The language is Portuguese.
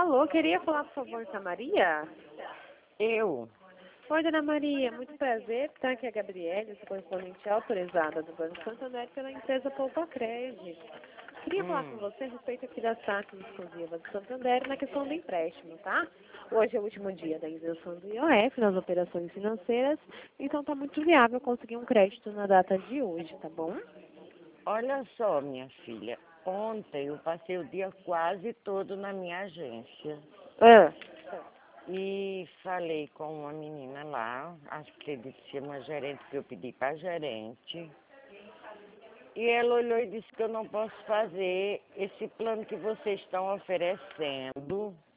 Alô, queria falar, por favor, com a Maria? Eu? Oi, dona Maria, muito prazer. Está aqui a Gabriele, sou correspondente autorizada do Banco Santander pela empresa Poupa Crédito. Queria falar com você a respeito aqui das taxas exclusivas do Santander na questão do empréstimo, tá? Hoje é o último dia da isenção do IOF nas operações financeiras, então está muito viável conseguir um crédito na data de hoje, tá bom? Olha só, minha filha. Ontem eu passei o dia quase todo na minha agência. Ah, E falei com uma menina lá, acho que ele se chama gerente, que eu pedi para gerente. E ela olhou e disse que eu não posso fazer esse plano que vocês estão oferecendo,